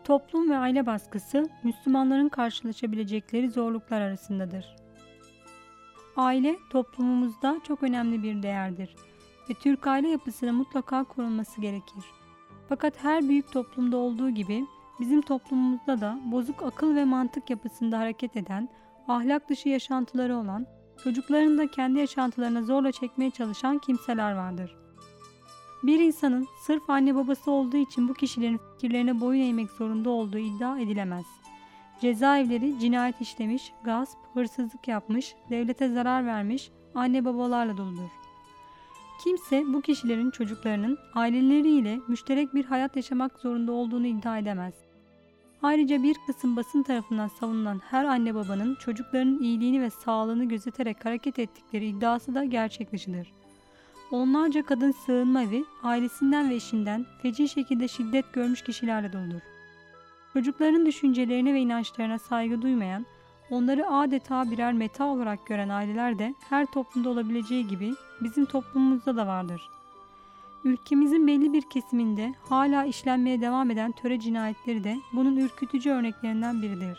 Toplum ve aile baskısı, Müslümanların karşılaşabilecekleri zorluklar arasındadır. Aile, toplumumuzda çok önemli bir değerdir ve Türk aile yapısının mutlaka korunması gerekir. Fakat her büyük toplumda olduğu gibi, bizim toplumumuzda da bozuk akıl ve mantık yapısında hareket eden, ahlak dışı yaşantıları olan, çocuklarını da kendi yaşantılarına zorla çekmeye çalışan kimseler vardır. Bir insanın sırf anne babası olduğu için bu kişilerin fikirlerine boyun eğmek zorunda olduğu iddia edilemez. Cezaevleri cinayet işlemiş, gasp, hırsızlık yapmış, devlete zarar vermiş anne babalarla doludur. Kimse bu kişilerin çocuklarının aileleriyle müşterek bir hayat yaşamak zorunda olduğunu iddia edemez. Ayrıca bir kısım basın tarafından savunulan her anne babanın çocuklarının iyiliğini ve sağlığını gözeterek hareket ettikleri iddiası da gerçek dışıdır. Onlarca kadın sığınma evi, ailesinden ve eşinden feci şekilde şiddet görmüş kişilerle doludur. Çocukların düşüncelerine ve inançlarına saygı duymayan, onları adeta birer meta olarak gören aileler de her toplumda olabileceği gibi bizim toplumumuzda da vardır. Ülkemizin belli bir kesiminde hala işlenmeye devam eden töre cinayetleri de bunun ürkütücü örneklerinden biridir.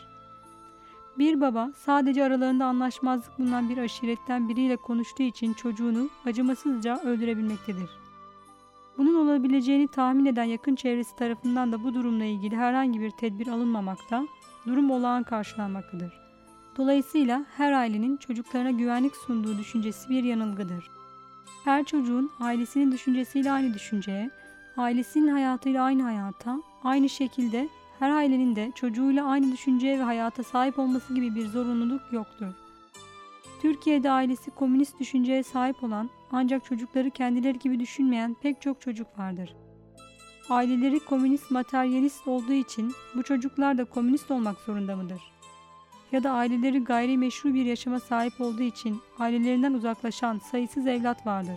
Bir baba sadece aralarında anlaşmazlık bulunan bir aşiretten biriyle konuştuğu için çocuğunu acımasızca öldürebilmektedir. Bunun olabileceğini tahmin eden yakın çevresi tarafından da bu durumla ilgili herhangi bir tedbir alınmamakta, durum olağan karşılanmaktadır. Dolayısıyla her ailenin çocuklarına güvenlik sunduğu düşüncesi bir yanılgıdır. Her çocuğun ailesinin düşüncesiyle aynı düşünceye, ailesinin hayatıyla aynı hayata, aynı şekilde her ailenin de çocuğuyla aynı düşünceye ve hayata sahip olması gibi bir zorunluluk yoktur. Türkiye'de ailesi komünist düşünceye sahip olan ancak çocukları kendileri gibi düşünmeyen pek çok çocuk vardır. Aileleri komünist materyalist olduğu için bu çocuklar da komünist olmak zorunda mıdır? Ya da aileleri gayrimeşru bir yaşama sahip olduğu için ailelerinden uzaklaşan sayısız evlat vardır.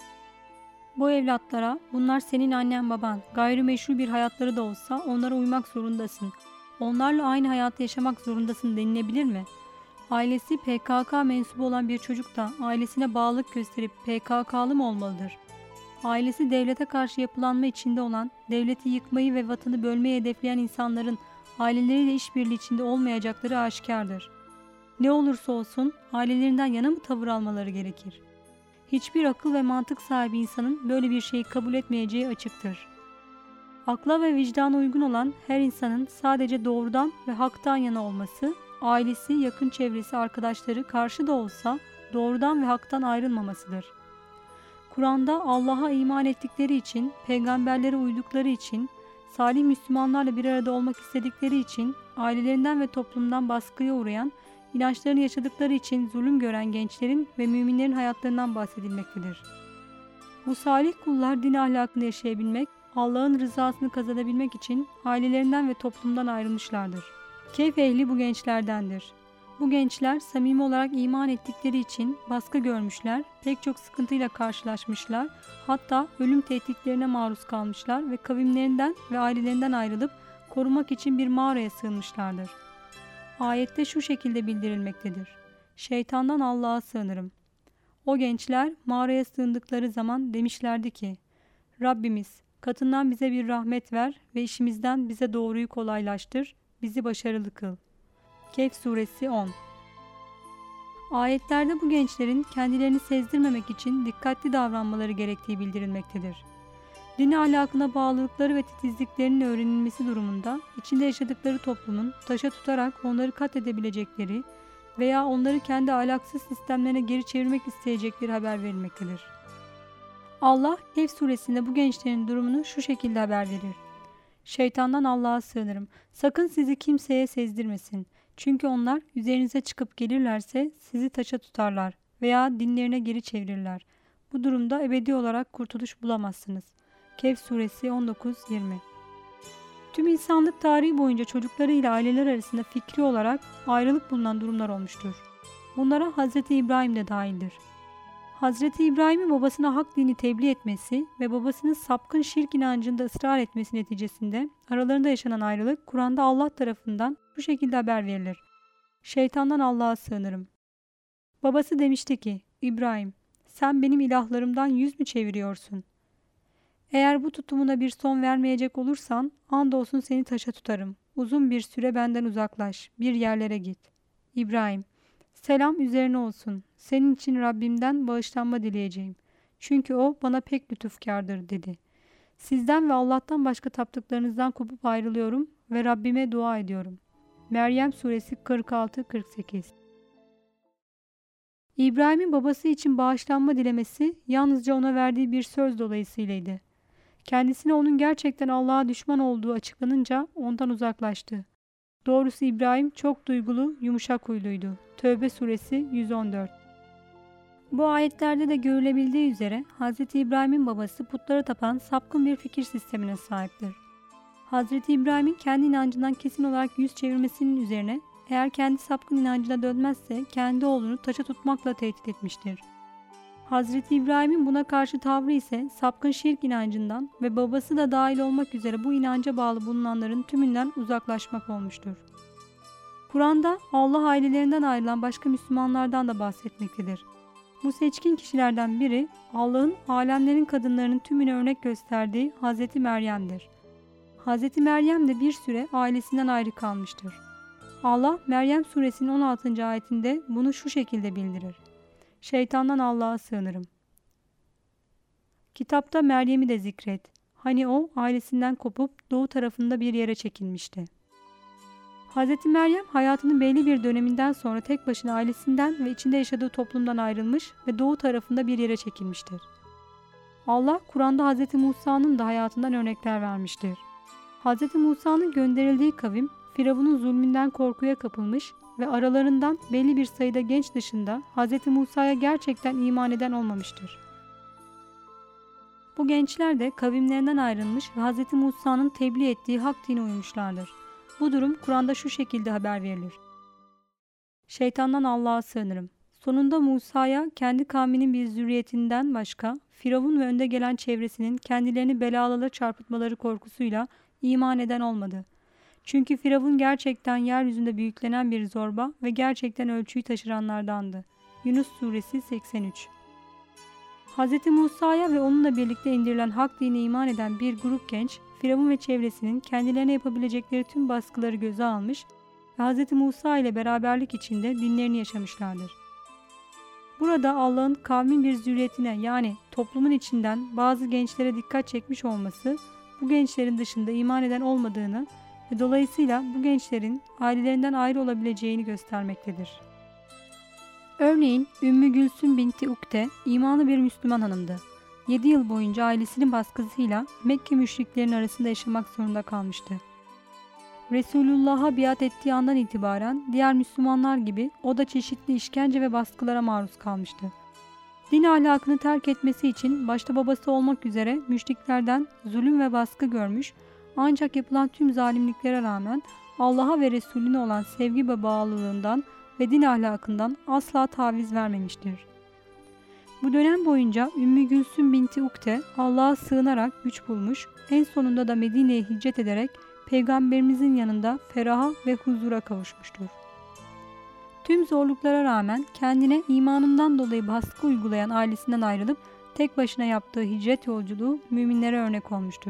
Bu evlatlara bunlar senin annen baban, gayrimeşru bir hayatları da olsa onlara uymak zorundasın, onlarla aynı hayatı yaşamak zorundasın denilebilir mi? Ailesi PKK mensubu olan bir çocuk da ailesine bağlılık gösterip PKK'lı mı olmalıdır? Ailesi devlete karşı yapılanma içinde olan, devleti yıkmayı ve vatanı bölmeyi hedefleyen insanların aileleriyle işbirliği içinde olmayacakları aşikardır. Ne olursa olsun ailelerinden yana mı tavır almaları gerekir? Hiçbir akıl ve mantık sahibi insanın böyle bir şeyi kabul etmeyeceği açıktır. Akla ve vicdana uygun olan her insanın sadece doğrudan ve haktan yana olması, ailesi, yakın çevresi, arkadaşları karşı da olsa doğrudan ve haktan ayrılmamasıdır. Kur'an'da Allah'a iman ettikleri için, peygamberlere uydukları için, salih Müslümanlarla bir arada olmak istedikleri için, ailelerinden ve toplumdan baskıya uğrayan, inançlarını yaşadıkları için zulüm gören gençlerin ve müminlerin hayatlarından bahsedilmektedir. Bu salih kullar din ahlakını yaşayabilmek, Allah'ın rızasını kazanabilmek için ailelerinden ve toplumdan ayrılmışlardır. Kehf ehli bu gençlerdendir. Bu gençler samimi olarak iman ettikleri için baskı görmüşler, pek çok sıkıntıyla karşılaşmışlar, hatta ölüm tehditlerine maruz kalmışlar ve kavimlerinden ve ailelerinden ayrılıp korumak için bir mağaraya sığınmışlardır. Ayette şu şekilde bildirilmektedir: Şeytandan Allah'a sığınırım. O gençler mağaraya sığındıkları zaman demişlerdi ki, Rabbimiz, katından bize bir rahmet ver ve işimizden bize doğruyu kolaylaştır, bizi başarılı kıl. Kehf suresi 10. Ayetlerde bu gençlerin kendilerini sezdirmemek için dikkatli davranmaları gerektiği bildirilmektedir. Din ahlakına bağlılıkları ve titizliklerinin öğrenilmesi durumunda içinde yaşadıkları toplumun taşa tutarak onları katledebilecekleri veya onları kendi ahlaksız sistemlerine geri çevirmek isteyecekleri haber verilmektedir. Allah Kehf suresinde bu gençlerin durumunu şu şekilde haber verir: Şeytandan Allah'a sığınırım. Sakın sizi kimseye sezdirmesin. Çünkü onlar üzerinize çıkıp gelirlerse sizi taşa tutarlar veya dinlerine geri çevirirler. Bu durumda ebedi olarak kurtuluş bulamazsınız. Kehf suresi 19-20. Tüm insanlık tarihi boyunca çocuklarıyla aileler arasında fikri olarak ayrılık bulunan durumlar olmuştur. Bunlara Hz. İbrahim de dahildir. Hz. İbrahim'in babasına hak dini tebliğ etmesi ve babasının sapkın şirk inancında ısrar etmesi neticesinde aralarında yaşanan ayrılık Kur'an'da Allah tarafından bu şekilde haber verilir: Şeytandan Allah'a sığınırım. Babası demişti ki, İbrahim, sen benim ilahlarımdan yüz mü çeviriyorsun? Eğer bu tutumuna bir son vermeyecek olursan andolsun seni taşa tutarım. Uzun bir süre benden uzaklaş. Bir yerlere git. İbrahim: Selam üzerine olsun. Senin için Rabbimden bağışlanma dileyeceğim. Çünkü o bana pek lütufkardır dedi. Sizden ve Allah'tan başka taptıklarınızdan kopup ayrılıyorum ve Rabbime dua ediyorum. Meryem Suresi 46-48. İbrahim'in babası için bağışlanma dilemesi yalnızca ona verdiği bir söz dolayısıylaydı. Kendisine onun gerçekten Allah'a düşman olduğu açıklanınca ondan uzaklaştı. Doğrusu İbrahim çok duygulu, yumuşak huyluydu. Tövbe Suresi 114. Bu ayetlerde de görülebildiği üzere Hz. İbrahim'in babası putlara tapan sapkın bir fikir sistemine sahiptir. Hz. İbrahim'in kendi inancından kesin olarak yüz çevirmesinin üzerine eğer kendi sapkın inancına dönmezse kendi oğlunu taşa tutmakla tehdit etmiştir. Hz. İbrahim'in buna karşı tavrı ise sapkın şirk inancından ve babası da dahil olmak üzere bu inanca bağlı bulunanların tümünden uzaklaşmak olmuştur. Kur'an'da Allah ailelerinden ayrılan başka Müslümanlardan da bahsetmektedir. Bu seçkin kişilerden biri Allah'ın alemlerin kadınlarının tümüne örnek gösterdiği Hz. Meryem'dir. Hz. Meryem de bir süre ailesinden ayrı kalmıştır. Allah Meryem suresinin 16. ayetinde bunu şu şekilde bildirir. Şeytandan Allah'a sığınırım. Kitapta Meryem'i de zikret. Hani o ailesinden kopup doğu tarafında bir yere çekilmişti. Hz. Meryem hayatının belli bir döneminden sonra tek başına ailesinden ve içinde yaşadığı toplumdan ayrılmış ve doğu tarafında bir yere çekilmiştir. Allah Kur'an'da Hz. Musa'nın da hayatından örnekler vermiştir. Hz. Musa'nın gönderildiği kavim Firavun'un zulmünden korkuya kapılmış ve aralarından belli bir sayıda genç dışında Hz. Musa'ya gerçekten iman eden olmamıştır. Bu gençler de kavimlerinden ayrılmış ve Hz. Musa'nın tebliğ ettiği hak dine uymuşlardır. Bu durum Kur'an'da şu şekilde haber verilir. Şeytandan Allah'a sığınırım. Sonunda Musa'ya kendi kavminin bir zürriyetinden başka Firavun ve önde gelen çevresinin kendilerini belalara çarpıtmaları korkusuyla iman eden olmadı. Çünkü Firavun gerçekten yeryüzünde büyüklenen bir zorba ve gerçekten ölçüyü taşıranlardandı. Yunus Suresi 83. Hz. Musa'ya ve onunla birlikte indirilen hak dine iman eden bir grup genç, Firavun ve çevresinin kendilerine yapabilecekleri tüm baskıları göze almış ve Hz. Musa ile beraberlik içinde dinlerini yaşamışlardır. Burada Allah'ın kavmin bir zürriyetine yani toplumun içinden bazı gençlere dikkat çekmiş olması, bu gençlerin dışında iman eden olmadığını ve dolayısıyla bu gençlerin ailelerinden ayrı olabileceğini göstermektedir. Örneğin Ümmü Gülsüm binti Ukte imanlı bir Müslüman hanımdı. 7 yıl boyunca ailesinin baskısıyla Mekke müşriklerinin arasında yaşamak zorunda kalmıştı. Resulullah'a biat ettiği andan itibaren diğer Müslümanlar gibi o da çeşitli işkence ve baskılara maruz kalmıştı. Din ahlakını terk etmesi için başta babası olmak üzere müşriklerden zulüm ve baskı görmüş, ancak yapılan tüm zalimliklere rağmen Allah'a ve Resulüne olan sevgi ve bağlılığından ve din ahlakından asla taviz vermemiştir. Bu dönem boyunca Ümmü Gülsüm binti Ukte Allah'a sığınarak güç bulmuş, en sonunda da Medine'ye hicret ederek Peygamberimizin yanında feraha ve huzura kavuşmuştur. Tüm zorluklara rağmen kendine imanından dolayı baskı uygulayan ailesinden ayrılıp tek başına yaptığı hicret yolculuğu müminlere örnek olmuştur.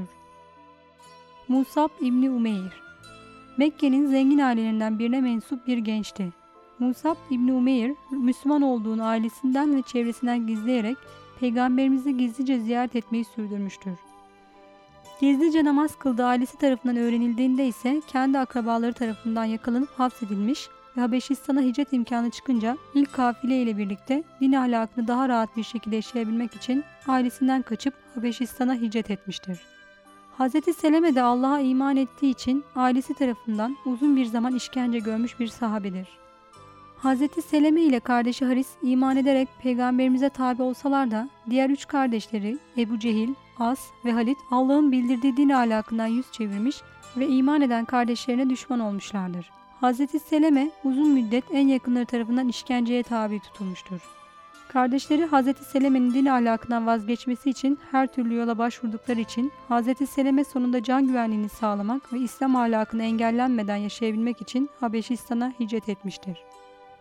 Musab İbni Umeyr Mekke'nin zengin ailelerinden birine mensup bir gençti. Musab İbni Umeyr, Müslüman olduğunu ailesinden ve çevresinden gizleyerek Peygamberimizi gizlice ziyaret etmeyi sürdürmüştür. Gizlice namaz kıldığı ailesi tarafından öğrenildiğinde ise kendi akrabaları tarafından yakalanıp hapsedilmiş ve Habeşistan'a hicret imkanı çıkınca ilk kafile ile birlikte din ahlakını daha rahat bir şekilde yaşayabilmek için ailesinden kaçıp Habeşistan'a hicret etmiştir. Hz. Seleme de Allah'a iman ettiği için ailesi tarafından uzun bir zaman işkence görmüş bir sahabedir. Hz. Seleme ile kardeşi Haris iman ederek Peygamberimize tabi olsalar da diğer 3 kardeşleri Ebu Cehil, As ve Halit Allah'ın bildirdiği din ahlakından yüz çevirmiş ve iman eden kardeşlerine düşman olmuşlardır. Hz. Seleme uzun müddet en yakınları tarafından işkenceye tabi tutulmuştur. Kardeşleri Hz. Seleme'nin din ahlakından vazgeçmesi için her türlü yola başvurdukları için Hz. Seleme sonunda can güvenliğini sağlamak ve İslam ahlakını engellenmeden yaşayabilmek için Habeşistan'a hicret etmiştir.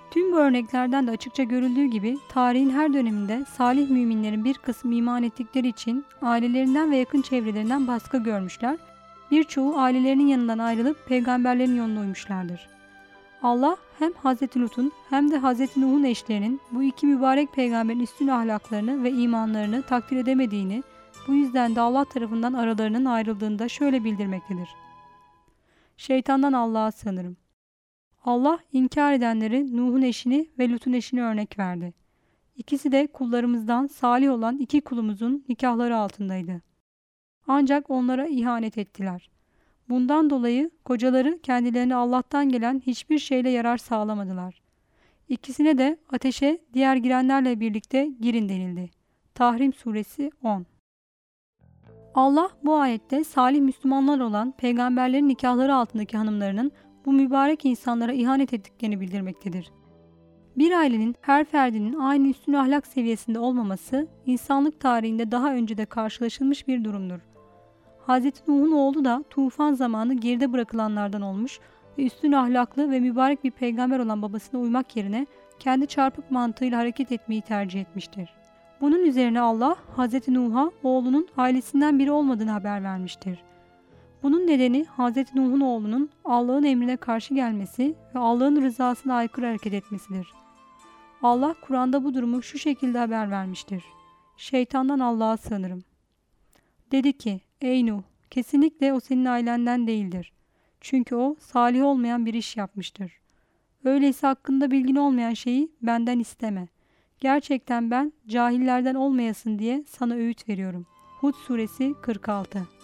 Tüm bu örneklerden de açıkça görüldüğü gibi tarihin her döneminde salih müminlerin bir kısmı iman ettikleri için ailelerinden ve yakın çevrelerinden baskı görmüşler. Birçoğu ailelerinin yanından ayrılıp peygamberlerin yoluna uymuşlardır. Allah hem Hz. Lut'un hem de Hz. Nuh'un eşlerinin bu iki mübarek peygamberin üstün ahlaklarını ve imanlarını takdir edemediğini, bu yüzden de Allah tarafından aralarının ayrıldığını da şöyle bildirmektedir. Şeytandan Allah'a sığınırım. Allah inkar edenleri Nuh'un eşini ve Lut'un eşini örnek verdi. İkisi de kullarımızdan salih olan iki kulumuzun nikahları altındaydı. Ancak onlara ihanet ettiler. Bundan dolayı kocaları kendilerine Allah'tan gelen hiçbir şeyle yarar sağlamadılar. İkisine de ateşe diğer girenlerle birlikte girin denildi. Tahrim Suresi 10. Allah bu ayette salih Müslümanlar olan peygamberlerin nikahları altındaki hanımlarının bu mübarek insanlara ihanet ettiklerini bildirmektedir. Bir ailenin her ferdinin aynı üstün ahlak seviyesinde olmaması insanlık tarihinde daha önce de karşılaşılmış bir durumdur. Hz. Nuh'un oğlu da tufan zamanı geride bırakılanlardan olmuş ve üstün ahlaklı ve mübarek bir peygamber olan babasına uymak yerine kendi çarpık mantığıyla hareket etmeyi tercih etmiştir. Bunun üzerine Allah Hz. Nuh'a oğlunun ailesinden biri olmadığını haber vermiştir. Bunun nedeni Hz. Nuh'un oğlunun Allah'ın emrine karşı gelmesi ve Allah'ın rızasına aykırı hareket etmesidir. Allah Kur'an'da bu durumu şu şekilde haber vermiştir. Şeytandan Allah'a sığınırım. Dedi ki, ey Nuh, kesinlikle o senin ailenden değildir. Çünkü o salih olmayan bir iş yapmıştır. Öyleyse hakkında bilgin olmayan şeyi benden isteme. Gerçekten ben cahillerden olmayasın diye sana öğüt veriyorum. Hud suresi 46.